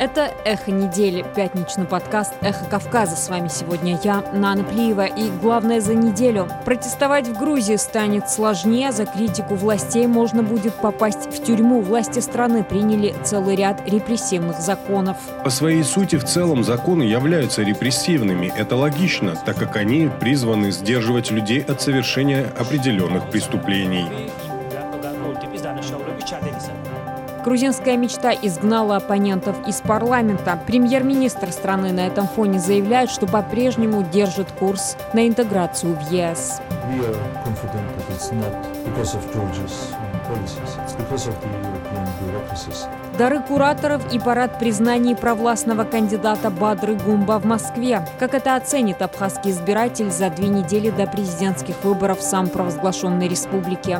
Это «Эхо недели», пятничный подкаст «Эхо Кавказа». С вами сегодня я, Нана Плиева, и главное за неделю. Протестовать в Грузии станет сложнее, за критику властей можно будет попасть в тюрьму. Власти страны приняли целый ряд репрессивных законов. По своей сути, в целом, законы являются репрессивными. Это логично, так как они призваны сдерживать людей от совершения определенных преступлений. Грузинская мечта изгнала оппонентов из парламента. Премьер-министр страны на этом фоне заявляет, что по-прежнему держит курс на интеграцию в ЕС. Дары кураторов и парад признаний провластного кандидата Бадры Гумба в Москве. Как это оценит абхазский избиратель за 2 недели до президентских выборов в самопровозглашенной республике?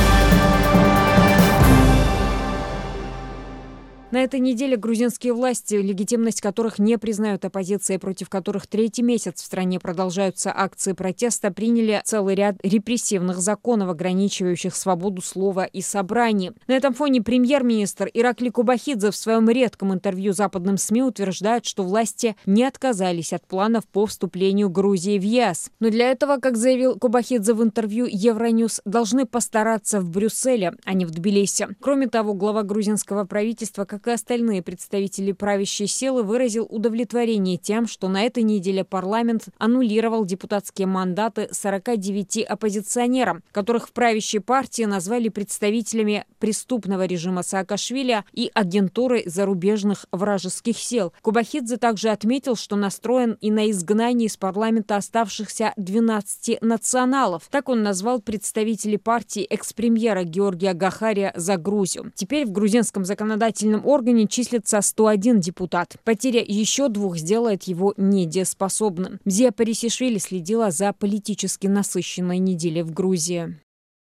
На этой неделе грузинские власти, легитимность которых не признают оппозиции, против которых 3-й месяц в стране продолжаются акции протеста, приняли целый ряд репрессивных законов, ограничивающих свободу слова и собраний. На этом фоне премьер-министр Иракли Кобахидзе в своем редком интервью западным СМИ утверждает, что власти не отказались от планов по вступлению Грузии в ЕС. Но для этого, как заявил Кобахидзе в интервью Евроньюз, должны постараться в Брюсселе, а не в Тбилиси. Кроме того, глава грузинского правительства, как и остальные представители правящей силы, выразил удовлетворение тем, что на этой неделе парламент аннулировал депутатские мандаты 49 оппозиционерам, которых в правящей партии назвали представителями преступного режима Саакашвили и агентурой зарубежных вражеских сил. Кобахидзе также отметил, что настроен и на изгнание из парламента оставшихся 12 националов. Так он назвал представителей партии экс-премьера Георгия Гахария за Грузию. Теперь в грузинском законодательном органе числится 101 депутат. Потеря еще 2 сделает его недееспособным. Мзия Парисишвили следила за политически насыщенной неделей в Грузии.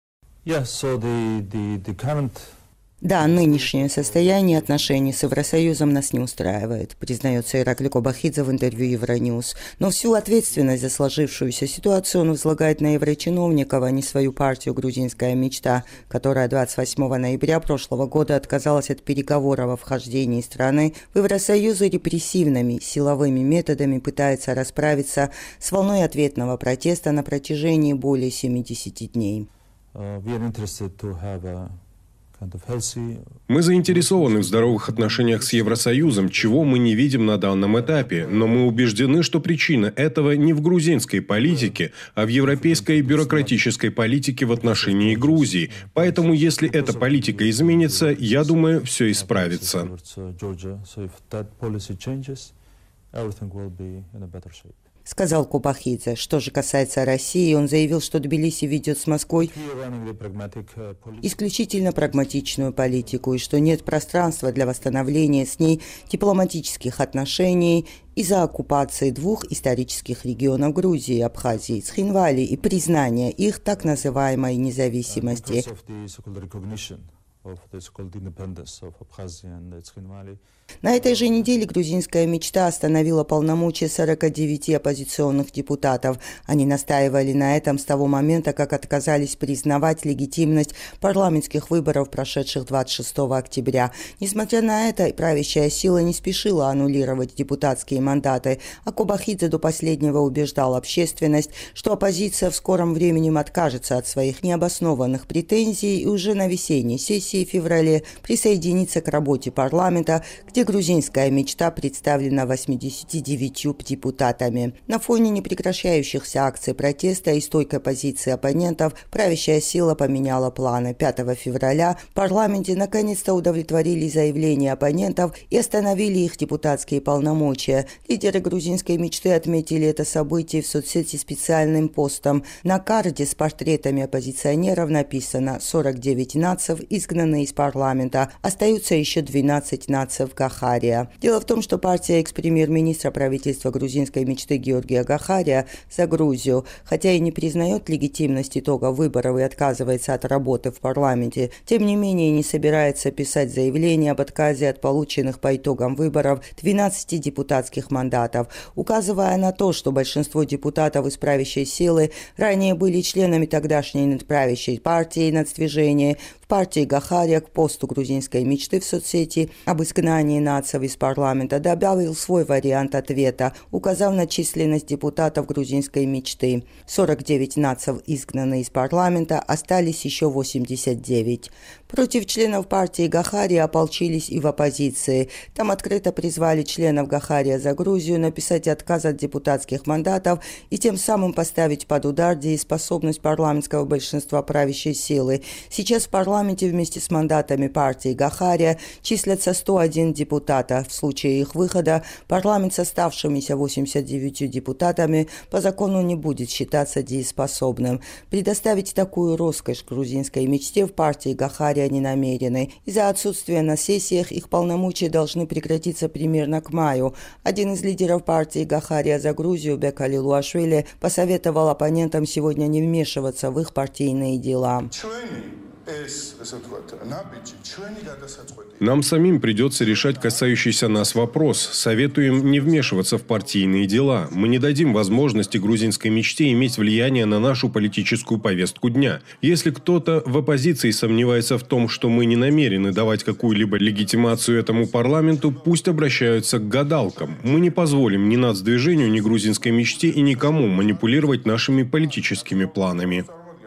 Да, нынешнее состояние отношений с Евросоюзом нас не устраивает, признается Иракли Кобахидзе в интервью Евроньюз. Но всю ответственность за сложившуюся ситуацию он возлагает на еврочиновников, а не свою партию «Грузинская мечта», которая 28 ноября прошлого года отказалась от переговоров о вхождении страны в Евросоюз и репрессивными, силовыми методами пытается расправиться с волной ответного протеста на протяжении более 70 дней. Мы заинтересованы в здоровых отношениях с Евросоюзом, чего мы не видим на данном этапе, но мы убеждены, что причина этого не в грузинской политике, а в европейской бюрократической политике в отношении Грузии. Поэтому, если эта политика изменится, я думаю, все исправится. Сказал Кобахидзе. Что же касается России, он заявил, что Тбилиси ведет с Москвой исключительно прагматичную политику и что нет пространства для восстановления с ней дипломатических отношений из-за оккупации 2 исторических регионов Грузии, Абхазии, Цхинвали и признания их так называемой независимости. На этой же неделе грузинская мечта остановила полномочия 49 оппозиционных депутатов. Они настаивали на этом с того момента, как отказались признавать легитимность парламентских выборов, прошедших 26 октября. Несмотря на это, правящая сила не спешила аннулировать депутатские мандаты, а Кобахидзе до последнего убеждал общественность, что оппозиция в скором времени откажется от своих необоснованных претензий и уже на весенней сессии в феврале присоединится к работе парламента, где грузинская мечта представлена 89 депутатами. На фоне непрекращающихся акций протеста и стойкой позиции оппонентов правящая сила поменяла планы. 5 февраля в парламенте наконец-то удовлетворили заявления оппонентов и остановили их депутатские полномочия. Лидеры грузинской мечты отметили это событие в соцсети специальным постом. На карте с портретами оппозиционеров написано: 49 нацев изгнаны из парламента, остаются еще 12 нацев Гахария. Дело в том, что партия экс-премьер-министра правительства грузинской мечты Георгия Гахария за Грузию, хотя и не признает легитимность итога выборов и отказывается от работы в парламенте, тем не менее не собирается писать заявление об отказе от полученных по итогам выборов 12 депутатских мандатов, указывая на то, что большинство депутатов из правящей силы ранее были членами тогдашней правящей партии «Нацдвижение». В партии Гахария Гахария к посту грузинской мечты в соцсети об изгнании нацев из парламента добавил свой вариант ответа, указав на численность депутатов грузинской мечты. 49 нацев изгнаны из парламента, остались еще 89. Против членов партии Гахария ополчились и в оппозиции. Там открыто призвали членов Гахария за Грузию написать отказ от депутатских мандатов и тем самым поставить под удар дееспособность парламентского большинства правящей силы. Сейчас в парламенте вместе с мандатами партии Гахария числятся 101 депутата. В случае их выхода парламент с оставшимися 89 депутатами по закону не будет считаться дееспособным. Предоставить такую роскошь грузинской мечте в партии Гахария не намерены. Из-за отсутствия на сессиях их полномочия должны прекратиться примерно к маю. Один из лидеров партии Гахария за Грузию, Бек Алилуашвили, посоветовал оппонентам сегодня не вмешиваться в их партийные дела. Нам самим придется решать касающийся нас вопрос. Советуем не вмешиваться в партийные дела. Мы не дадим возможности грузинской мечте иметь влияние на нашу политическую повестку дня. Если кто-то в оппозиции сомневается в том, что мы не намерены давать какую-либо легитимацию этому парламенту, пусть обращаются к гадалкам. Мы не позволим ни нацдвижению, ни грузинской мечте и никому манипулировать нашими политическими планами.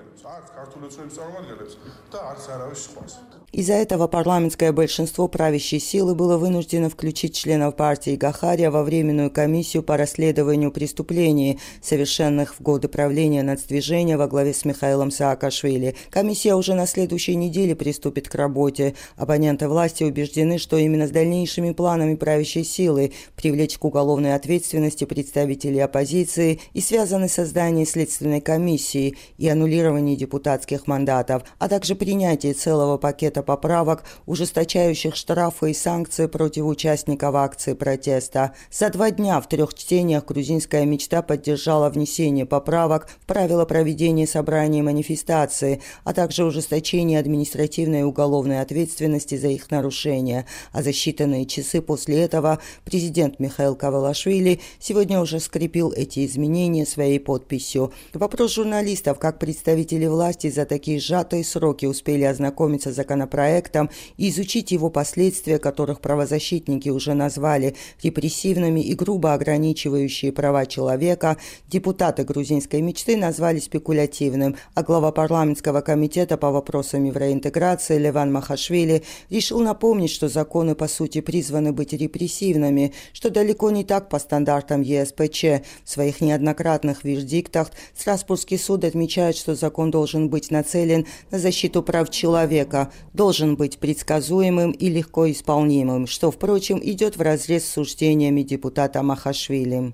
Из-за этого парламентское большинство правящей силы было вынуждено включить членов партии Гахария во Временную комиссию по расследованию преступлений, совершенных в годы правления нацдвижения во главе с Михаилом Саакашвили. Комиссия уже на следующей неделе приступит к работе. Оппоненты власти убеждены, что именно с дальнейшими планами правящей силы привлечь к уголовной ответственности представителей оппозиции и связаны с созданием следственной комиссии и аннулированием депутатских мандатов, а также принятие целого пакета поправок, ужесточающих штрафы и санкции против участников акции протеста. За 2 дня в 3 чтениях грузинская мечта поддержала внесение поправок в правила проведения собраний и манифестаций, а также ужесточение административной и уголовной ответственности за их нарушение. А за считанные часы после этого президент Михаил Кавалашвили сегодня уже скрепил эти изменения своей подписью. Вопрос журналистов, как представители власти за такие сжатые сроки успели ознакомиться с законопроектом и изучить его последствия, которых правозащитники уже назвали репрессивными и грубо ограничивающие права человека, депутаты грузинской мечты назвали спекулятивным, а глава парламентского комитета по вопросам евроинтеграции Леван Махашвили решил напомнить, что законы по сути призваны быть репрессивными, что далеко не так по стандартам ЕСПЧ. В своих неоднократных вердиктах Страсбургский суд отмечает, что закон должен быть нацелен на защиту прав человека, должен быть предсказуемым и легко исполнимым, что, впрочем, идет вразрез с суждениями депутата Махашвили.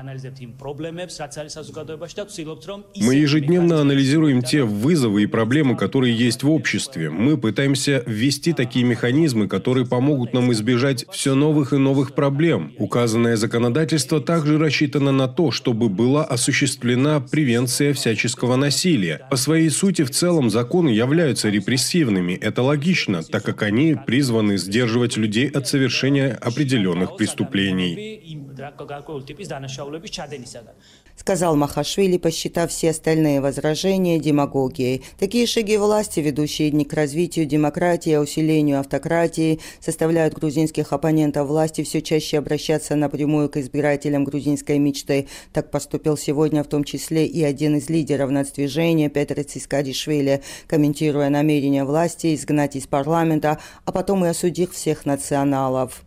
Мы ежедневно анализируем те вызовы и проблемы, которые есть в обществе. Мы пытаемся ввести такие механизмы, которые помогут нам избежать все новых и новых проблем. Указанное законодательство также рассчитано на то, чтобы была осуществлена превенция всяческого насилия. По своей сути, в целом, законы являются репрессивными. Это логично, так как они призваны сдерживать людей от совершения определенных преступлений. Сказал Махашвили, посчитав все остальные возражения демагогией. Такие шаги власти, ведущие не к развитию демократии, а усилению автократии, заставляют грузинских оппонентов власти все чаще обращаться напрямую к избирателям грузинской мечты. Так поступил сегодня в том числе и один из лидеров нацдвижения Петр Цискаришвили, комментируя намерение власти изгнать из парламента, а потом и осудив всех националов.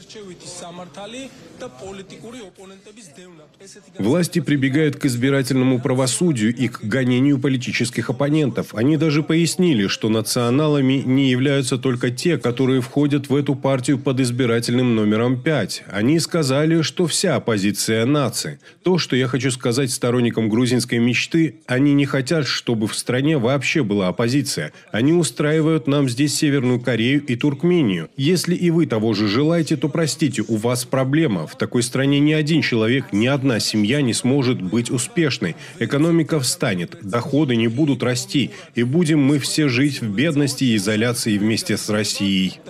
Власти прибегают к избирательному правосудию и к гонению политических оппонентов. Они даже пояснили, что националами не являются только те, которые входят в эту партию под избирательным номером 5. Они сказали, что вся оппозиция нации. То, что я хочу сказать сторонникам грузинской мечты, они не хотят, чтобы в стране вообще была оппозиция. Они устраивают нам здесь Северную Корею и Туркмению. Если и вы того же желаете, желаете, то простите, у вас проблема. В такой стране ни один человек, ни одна семья не сможет быть успешной. Экономика встанет, доходы не будут расти, и будем мы все жить в бедности и изоляции вместе с Россией.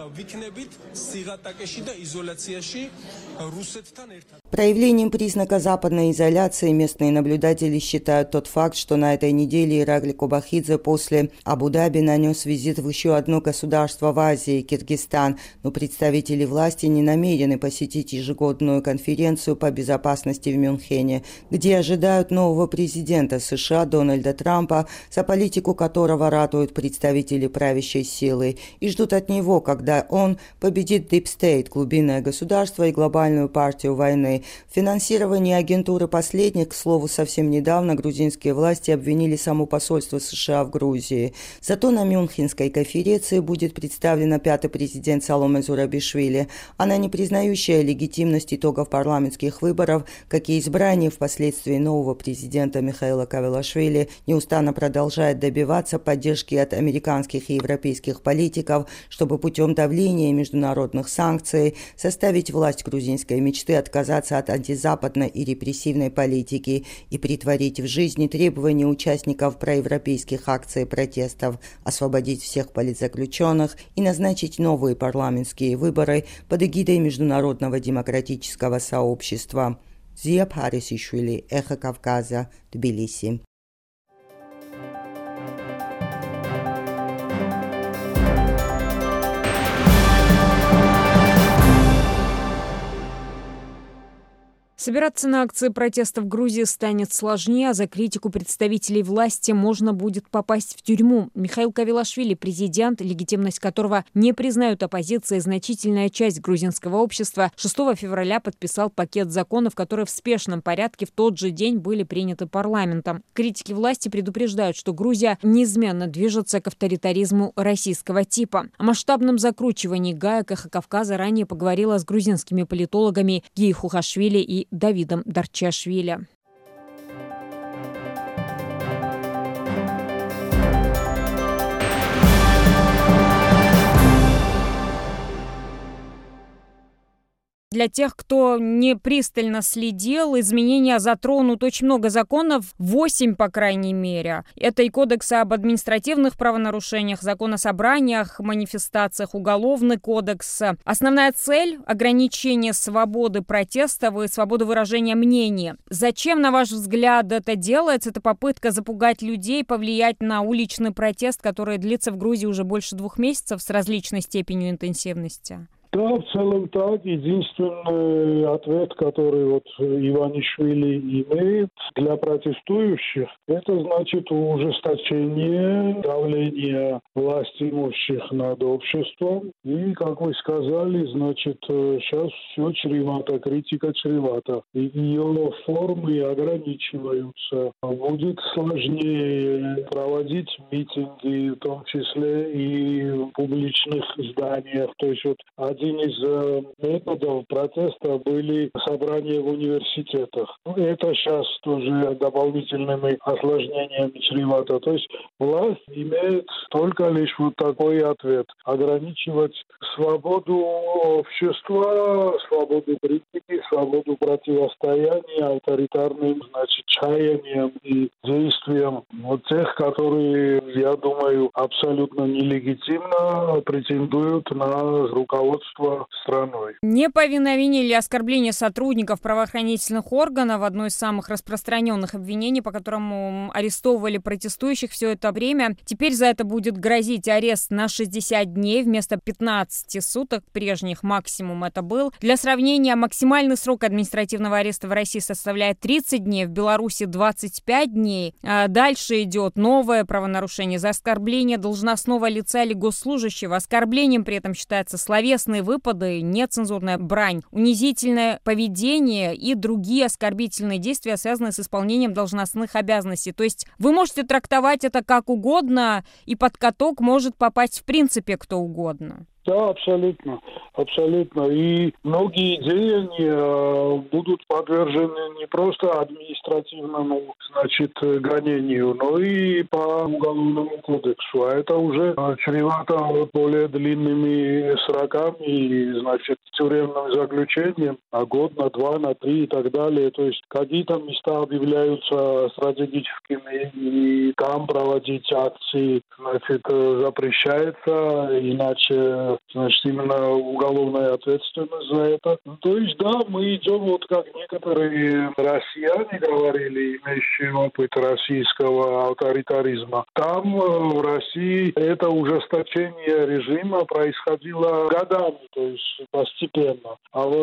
Проявлением признака западной изоляции местные наблюдатели считают тот факт, что на этой неделе Ираглий Кобахидзе после Абу-Даби нанес визит в еще одно государство в Азии – Киргизстан, но представители власти не намерены посетить ежегодную конференцию по безопасности в Мюнхене, где ожидают нового президента США Дональда Трампа, за политику которого ратуют представители правящей силы, и ждут от него, когда он победит Deep State – глубинное государство и глобальную партию войны. В финансировании агентуры последних, к слову, совсем недавно грузинские власти обвинили само посольство США в Грузии. Зато на Мюнхенской конференции будет представлена пятый президент Саломе Зурабишвили. Она, не признающая легитимность итогов парламентских выборов, как и избрание впоследствии нового президента Михаила Кавелашвили, неустанно продолжает добиваться поддержки от американских и европейских политиков, чтобы путем давления и международных санкций заставить власть грузинской мечты отказаться от антизападной и репрессивной политики и притворить в жизни требования участников проевропейских акций протестов, освободить всех политзаключенных и назначить новые парламентские выборы под эгидой международного демократического сообщества. Зия Парисишвили, Эхо Кавказа, Тбилиси. Собираться на акции протеста в Грузии станет сложнее, а за критику представителей власти можно будет попасть в тюрьму. Михаил Кавелашвили, президент, легитимность которого не признают оппозиция и значительная часть грузинского общества, 6 февраля подписал пакет законов, которые в спешном порядке в тот же день были приняты парламентом. Критики власти предупреждают, что Грузия неизменно движется к авторитаризму российского типа. О масштабном закручивании гаек Эхо Кавказа ранее поговорила с грузинскими политологами Гией Хухашвили и Давидом Дарчашвили. Для тех, кто не пристально следил, изменения затронут очень много законов, 8 по крайней мере. Это и Кодекс об административных правонарушениях, Закон о собраниях, манифестациях, Уголовный кодекс. Основная цель – ограничение свободы протестов и свободы выражения мнения. Зачем, на ваш взгляд, это делается? Это попытка запугать людей, повлиять на уличный протест, который длится в Грузии уже больше 2 месяцев с различной степенью интенсивности. Да, в целом так. Единственный ответ, который Иванишвили имеет для протестующих, это значит ужесточение давления власти имущих над обществом. И, как вы сказали, значит, сейчас все чревато, критика чревата. И ее формы ограничиваются. Будет сложнее проводить митинги, в том числе и в публичных зданиях. То есть один из методов протеста были собрания в университетах. Это сейчас тоже дополнительными осложнениями чревато. То есть власть имеет только лишь такой ответ. Ограничивать свободу общества, свободу критики, свободу противостояния авторитарным, чаяниям и действиям тех, которые, я думаю, абсолютно нелегитимно претендуют на руководство страной. Неповиновение или оскорбление сотрудников правоохранительных органов – одно из самых распространенных обвинений, по которому арестовывали протестующих все это время. Теперь за это будет грозить арест на 60 дней вместо 15 суток. Прежних максимум это был. Для сравнения, максимальный срок административного ареста в России составляет 30 дней, в Беларуси 25 дней. А дальше идет новое правонарушение за оскорбление должностного лица или госслужащего. Оскорблением при этом считается словесные выпады, нецензурная брань, унизительное поведение и другие оскорбительные действия, связанные с исполнением должностных обязанностей. То есть вы можете трактовать это как угодно, и под каток может попасть в принципе кто угодно. Да, абсолютно, абсолютно. И многие деяния будут подвержены не просто административному, значит, гонению, но и по уголовному кодексу. А это уже чревато более длинными сроками, и, значит, тюремным заключением на год, на два, на три и так далее. То есть какие-то места объявляются стратегическими, и там проводить акции, значит, запрещается, иначе, значит, именно уголовная ответственность за это. То есть, да, мы идем, вот как некоторые россияне говорили, имеющие опыт российского авторитаризма. Там, в России, это ужесточение режима происходило годами, то есть постепенно. А в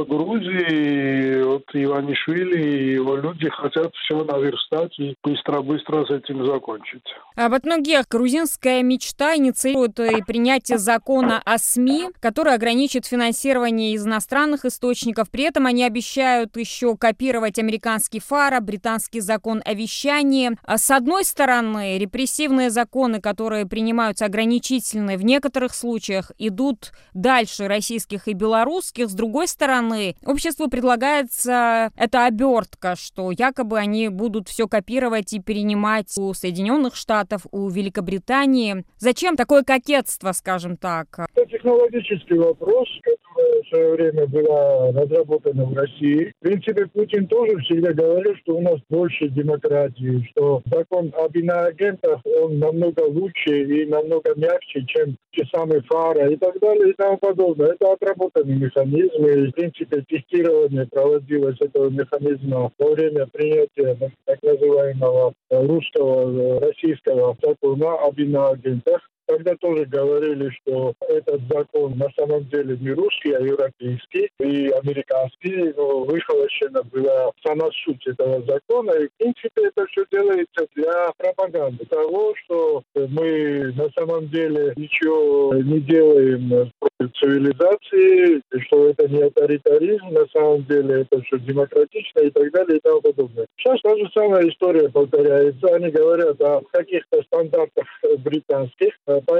Грузии вот Иванишвили и его люди хотят все наверстать и быстро-быстро с этим закончить. А вот многих грузинская мечта инициирует и принятие закона о СМИ, который ограничит финансирование из иностранных источников. При этом они обещают еще копировать американский ФАРа, британский закон о вещании. С одной стороны, репрессивные законы, которые принимаются ограничительные в некоторых случаях, идут дальше российских и белорусских. С другой стороны, обществу предлагается эта обертка, что якобы они будут все копировать и перенимать у Соединенных Штатов, у Великобритании. Зачем такое кокетство, скажем так? Это технологический вопрос, который в свое время была разработана в России. В принципе, Путин тоже всегда говорил, что у нас больше демократии, что закон об иноагентах, он намного лучше и намного мягче, чем те самые ФАРа и так далее и тому подобное. Это отработанный механизм, и, в принципе, тестирование проводилось этого механизма во время принятия так называемого русского, российского закона об иноагентах. Тогда тоже говорили, что этот закон на самом деле не русский, а европейский и американский. Но выхолощена была сама суть этого закона. И, в принципе, это все делается для пропаганды того, что мы на самом деле ничего не делаем против цивилизации, что это не авторитаризм, на самом деле это все демократично и так далее и тому подобное. Сейчас та же самая история повторяется. Они говорят о каких-то стандартах британских.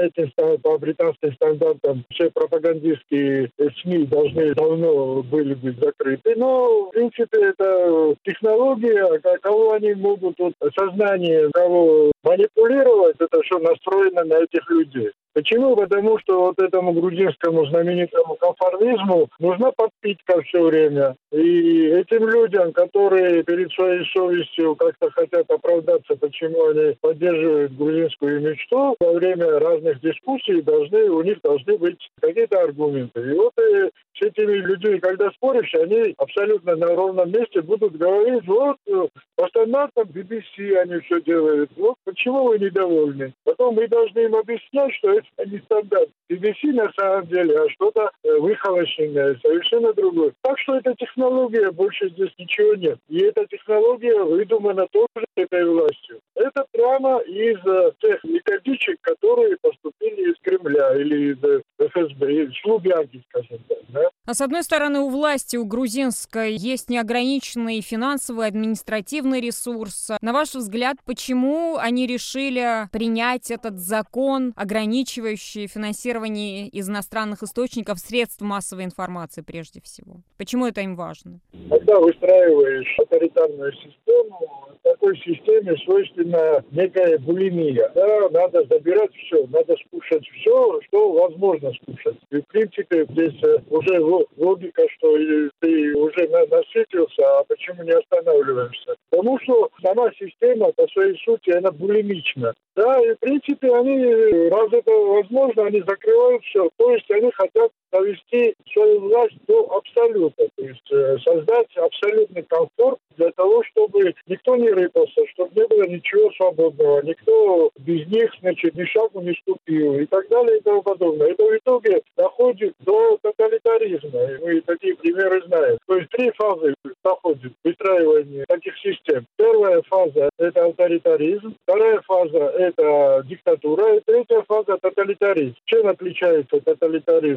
По британским стандартам все пропагандистские СМИ должны давно были быть закрыты. Но, в принципе, это технология, кого они могут, сознание кого манипулировать, это все настроено на этих людей. Почему? Потому что вот этому грузинскому знаменитому конформизму нужна подпитка все время. И этим людям, которые перед своей совестью как-то хотят оправдаться, почему они поддерживают грузинскую мечту, во время разных дискуссий у них должны быть какие-то аргументы. И вот с этими людьми, когда споришь, они абсолютно на ровном месте будут говорить, вот по стандартам BBC они все делают. Вот почему вы недовольны? Потом мы должны им объяснять, что это не стандарт. BBC на самом деле, а что-то выхолощенное, совершенно другое. Так что эта технология, больше здесь ничего нет. И эта технология выдумана тоже этой властью. Это прямо из тех методичек, которые поступили из Кремля или из ФСБ, из Лубянки, скажем так. Да? А с одной стороны, у власти, у грузинской, есть неограниченный финансовый, административный ресурс. На ваш взгляд, почему они решили принять этот закон, ограничивающий финансирование из иностранных источников, средств массовой информации прежде всего? Почему это им важно? Когда выстраиваешь авторитарную систему, в такой системе свойственна некая булимия. Да, надо забирать все, надо скушать все, что возможно скушать. И, в принципе, здесь уже логика, что ты уже насытился, а почему не останавливаешься? Потому что сама система по своей сути, она булимична. Да, и в принципе они, раз это возможно, они закрывают все. То есть они хотят довести свою власть до абсолюта. То есть создать абсолютный комфорт для того, чтобы никто не рыпался, чтобы не было ничего свободного, никто без них, значит, ни шагу не ступил и так далее и тому подобное. Это в итоге доходит до тоталитаризма. И мы такие примеры знаем. То есть 3 фазы доходит выстраивание таких систем. Первая фаза – это авторитаризм, вторая фаза – это диктатура, и третья фаза – тоталитаризм. Чем отличается тоталитаризм от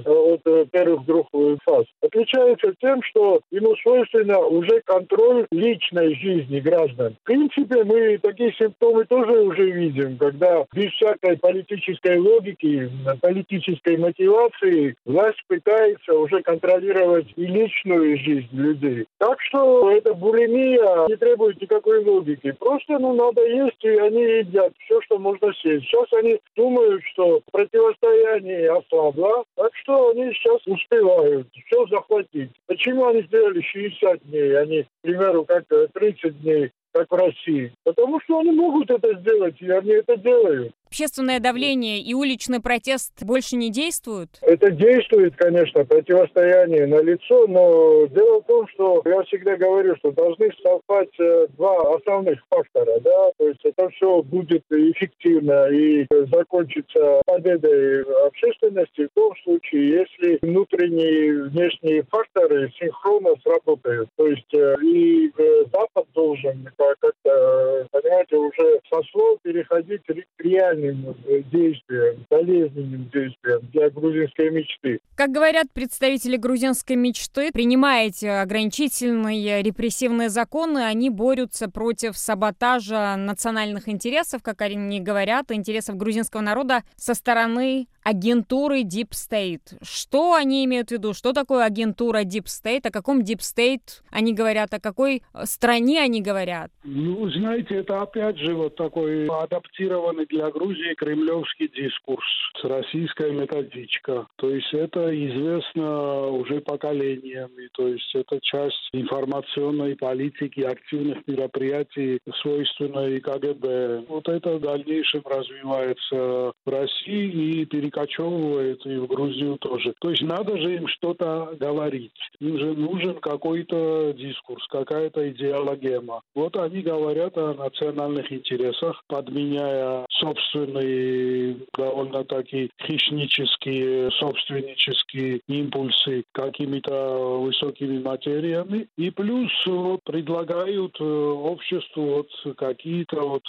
первых двух фаз. Отличается тем, что ему свойственно уже контроль личной жизни граждан. В принципе, мы такие симптомы тоже уже видим, когда без всякой политической логики, политической мотивации власть пытается уже контролировать и личную жизнь людей. Так что эта булимия не требует никакой логики. Просто надо есть, и они едят все, что можно съесть. Сейчас они думают, что противостояние ослабло, так что они сейчас успевают все захватить. Почему они сделали 60 дней, а не, к примеру, как 30 дней, как в России? Потому что они могут это сделать, и они это делают. Общественное давление и уличный протест больше не действуют? Это действует, конечно, противостояние налицо, но дело в том, что я всегда говорю, что должны совпать два основных фактора, да, то есть это все будет эффективно и закончится победой общественности в том случае, если внутренние и внешние факторы синхронно сработают. То есть и Запад должен как-то, понимаете, уже со слов переходить к реальным действиям, болезненным действиям для грузинской мечты. Как говорят представители грузинской мечты, принимая эти ограничительные репрессивные законы, они борются против саботажа национальных интересов, как они говорят, интересов грузинского народа со стороны агентуры Deep State. Что они имеют в виду? Что такое агентура Deep State? О каком Deep State они говорят? О какой стране они говорят? Знаете, это опять же вот такой адаптированный для Грузии кремлевский дискурс, российская методичка. То есть это известно уже поколениями. То есть это часть информационной политики, активных мероприятий, свойственной КГБ. Вот это в дальнейшем развивается в России и перекочевывает и в Грузию тоже. То есть надо же им что-то говорить. Им же нужен какой-то дискурс, какая-то идеологема. Вот они говорят о национальных интересах, подменяя собственные довольно-таки хищнические, собственнические импульсы какими-то высокими материями. И плюс предлагают обществу какие-то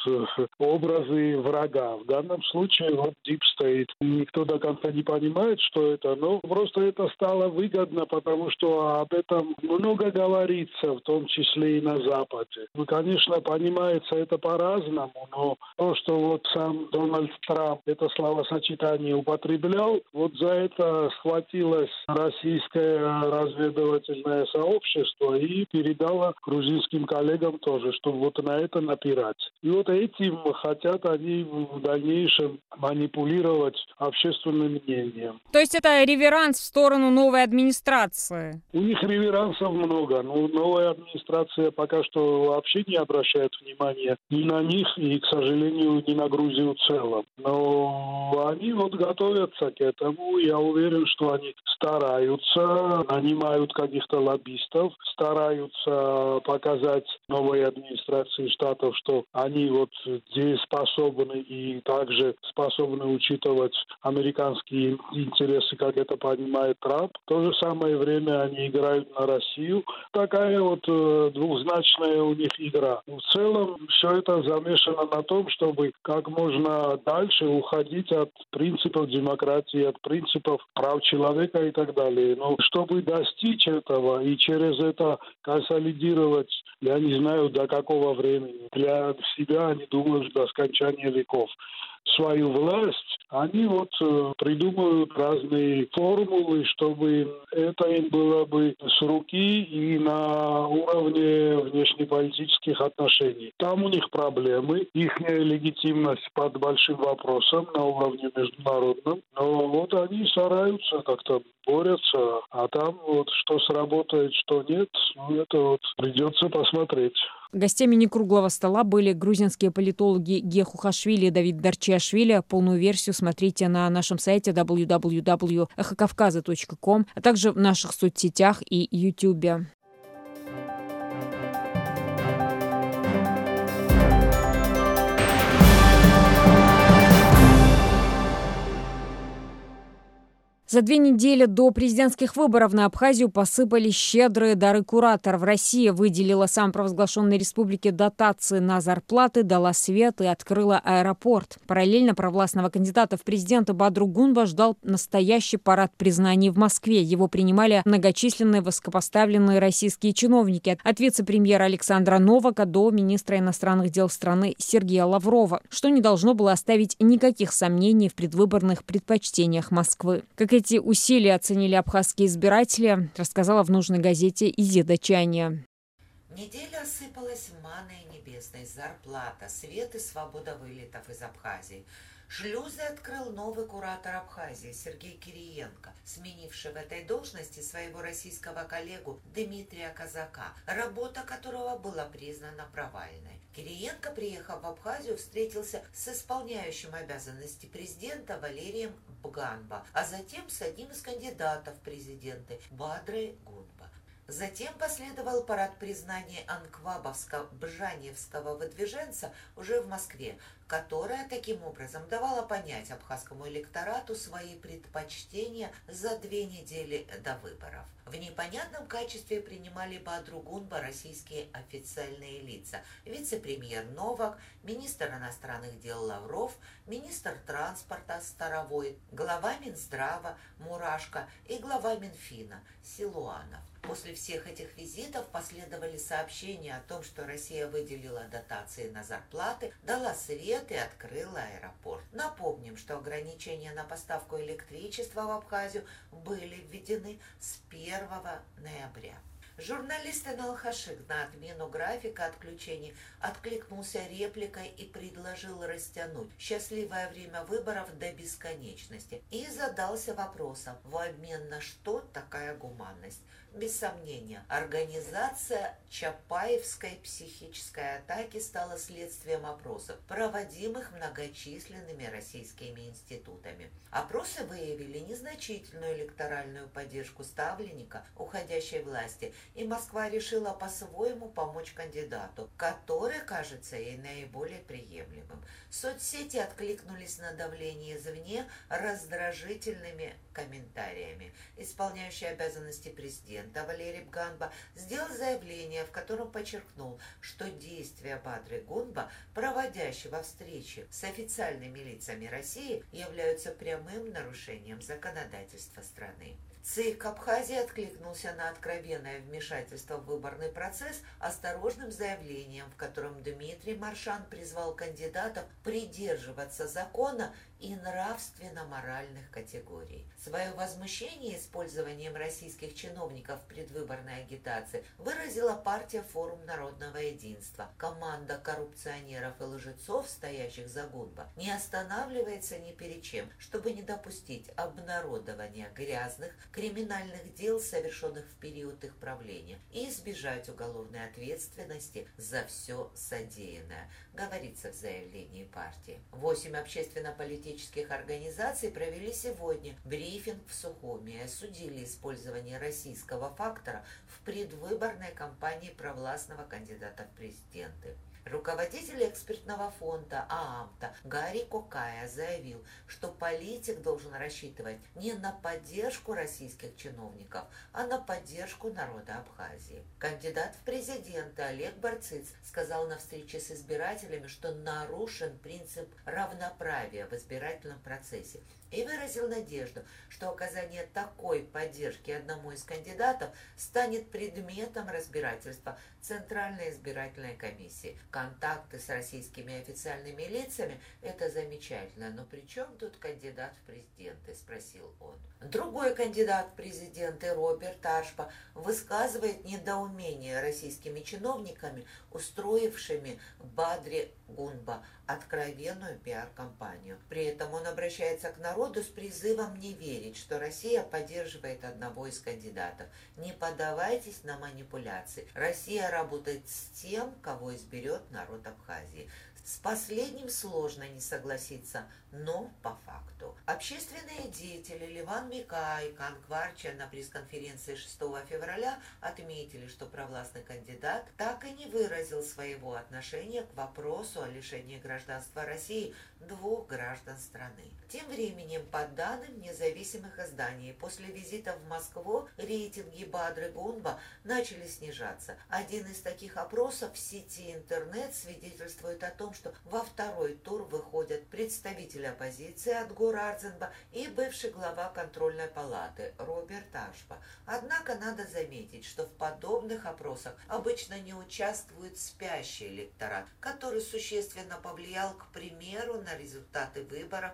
образы врага. В данном случае Deep State. Никто до конца не понимает, что это, но просто это стало выгодно, потому что об этом много говорится, в том числе и на Западе. Конечно, понимается это по-разному, но то, что сам Дональд Трамп это словосочетание употреблял, за это схватилось российское разведывательное сообщество и передало грузинским коллегам тоже, чтобы на это напирать. И этим хотят они в дальнейшем манипулировать общественным мнением. То есть это реверанс в сторону новой администрации? У них реверансов много, но новая администрация пока что вообще не обращает внимания ни на них и, к сожалению, ни на Грузию в целом. Но они готовятся к этому. Я уверен, что они стараются, нанимают каких-то лоббистов, стараются показать новой администрации штатов, что они дееспособны и также способны учитывать американские интересы, как это понимает Трамп. В то же самое время они играют на Россию. Такая двузначная у них игра. В целом все это замешано на том, чтобы как можно дальше уходить от принципов демократии, от принципов прав человека и так далее. Но чтобы достичь этого и через это консолидировать, я не знаю до какого времени, для себя они думают до скончания веков свою власть, они придумывают разные формулы, чтобы это им было бы с руки и на уровне внешнеполитических отношений. Там у них проблемы, их легитимность под большим вопросом на уровне международном, но они стараются как-то борются, а там что сработает, что нет, это придется посмотреть. Гостями некруглого стола были грузинские политологи Ге Хухашвили и Давид Дарчиашвили. Полную версию смотрите на нашем сайте www.эхокавказа.ком, а также в наших соцсетях и YouTube. За 2 недели до президентских выборов на Абхазию посыпались щедрые дары кураторов. Россия выделила самопровозглашенной республике дотации на зарплаты, дала свет и открыла аэропорт. Параллельно провластного кандидата в президенты Бадру Гунба ждал настоящий парад признаний в Москве. Его принимали многочисленные высокопоставленные российские чиновники. От вице-премьера Александра Новака до министра иностранных дел страны Сергея Лаврова, что не должно было оставить никаких сомнений в предвыборных предпочтениях Москвы. Как эти усилия оценили абхазские избиратели, рассказала в нужной газете Изида Чания. Неделя осыпалась манной небесной, зарплата, свет и свобода вылетов из Абхазии. Шлюзы открыл новый куратор Абхазии Сергей Кириенко, сменивший в этой должности своего российского коллегу Дмитрия Казака, работа которого была признана провальной. Кириенко, приехав в Абхазию, встретился с исполняющим обязанности президента Валерием Бганба, а затем с одним из кандидатов в президенты Бадрой Гунба. Затем последовал парад признания Анквабовско-Бжаневского выдвиженца уже в Москве, которая таким образом давала понять абхазскому электорату свои предпочтения за 2 недели до выборов. В непонятном качестве принимали Бадру Гунба российские официальные лица: вице-премьер Новак, министр иностранных дел Лавров, министр транспорта Старовой, глава Минздрава Мурашко и глава Минфина Силуанов. После всех этих визитов последовали сообщения о том, что Россия выделила дотации на зарплаты, дала свет и открыла аэропорт. Напомним, что ограничения на поставку электричества в Абхазию были введены с 1 ноября. Журналист Энал Хашик на отмену графика отключений откликнулся репликой и предложил растянуть счастливое время выборов до бесконечности и задался вопросом, в обмен на что такая гуманность. Без сомнения, организация Чапаевской психической атаки стала следствием опросов, проводимых многочисленными российскими институтами. Опросы выявили незначительную электоральную поддержку ставленника уходящей власти, и Москва решила по-своему помочь кандидату, который кажется ей наиболее приемлемым. Соцсети откликнулись на давление извне раздражительными комментариями. Исполняющий обязанности президента Валерий Бганба сделал заявление, в котором подчеркнул, что действия Бадры Гунба, проводящего встречи с официальными лицами России, являются прямым нарушением законодательства страны. ЦИК Абхазии откликнулся на откровенное вмешательство в выборный процесс осторожным заявлением, в котором Дмитрий Маршан призвал кандидатов придерживаться закона и нравственно-моральных категорий. Свое возмущение использованием российских чиновников в предвыборной агитации выразила партия «Форум народного единства». Команда коррупционеров и лжецов, стоящих за Гунба, не останавливается ни перед чем, чтобы не допустить обнародования грязных криминальных дел, совершенных в период их правления, и избежать уголовной ответственности за все содеянное, говорится в заявлении партии. 8 общественно-политических организаций провели сегодня брифинг в Сухуми и осудили использование российского фактора в предвыборной кампании провластного кандидата в президенты. Руководитель экспертного фонда ААМТа Гарри Кокая заявил, что политик должен рассчитывать не на поддержку российских чиновников, а на поддержку народа Абхазии. Кандидат в президенты Олег Барциц сказал на встрече с избирателями, что нарушен принцип равноправия в избирательном процессе, и выразил надежду, что оказание такой поддержки одному из кандидатов станет предметом разбирательства Центральной избирательной комиссии. Контакты с российскими официальными лицами – это замечательно, но при чем тут кандидат в президенты, спросил он. Другой кандидат в президенты Роберт Ашпа высказывает недоумение российскими чиновниками, устроившими Бадре Гунба откровенную пиар-кампанию. При этом он обращается к народу с призывом не верить, что Россия поддерживает одного из кандидатов. Не поддавайтесь на манипуляции. Россия работает с тем, кого изберет народ Абхазии. С последним сложно не согласиться, но по факту. Общественные деятели Ливан Мика и Кан Кварча на пресс-конференции 6 февраля отметили, что провластный кандидат так и не выразил своего отношения к вопросу о лишении гражданства России двух граждан страны. Тем временем, по данным независимых изданий, после визита в Москву рейтинги Бадры Гунба начали снижаться. Один из таких опросов в сети интернет свидетельствует о том, что во второй тур выходят представители оппозиции Адгур Арзенба и бывший глава контрольной палаты Роберт Ашба. Однако надо заметить, что в подобных опросах обычно не участвует спящий электорат, который существенно повлиял, к примеру, на результаты выборов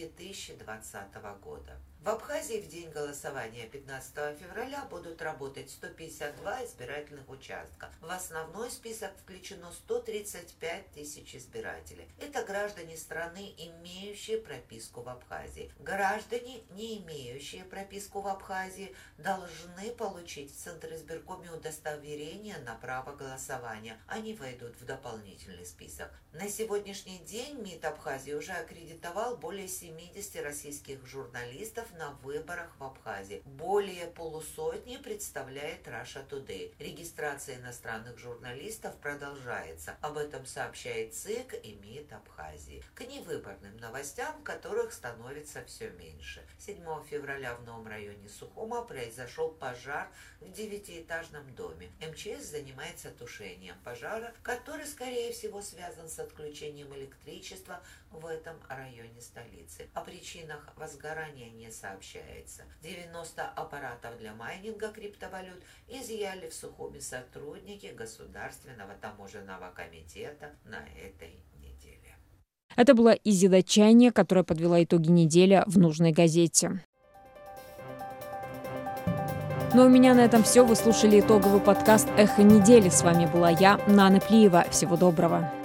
2020 года. В Абхазии в день голосования 15 февраля будут работать 152 избирательных участка. В основной список включено 135 тысяч избирателей. Это граждане страны, имеющие прописку в Абхазии. Граждане, не имеющие прописку в Абхазии, должны получить в Центризбиркоме удостоверение на право голосования. Они войдут в дополнительный список. На сегодняшний день МИД Абхазии уже аккредитовал более 70 российских журналистов на выборах в Абхазии. Более полусотни представляет Russia Today. Регистрация иностранных журналистов продолжается. Об этом сообщает ЦИК и МИД Абхазии. К невыборным новостям, которых становится все меньше. 7 февраля в новом районе Сухума произошел пожар в 9-этажном доме. МЧС занимается тушением пожара, который, скорее всего, связан с отключением электричества в этом районе столицы. О причинах возгорания не сообщается. 90 аппаратов для майнинга криптовалют изъяли в Сухуме сотрудники Государственного таможенного комитета на этой неделе. Это была Изида Чайния, которая подвела итоги недели в нужной газете. Ну а у меня на этом все. Вы слушали итоговый подкаст «Эхо недели». С вами была я, Нана Плиева. Всего доброго.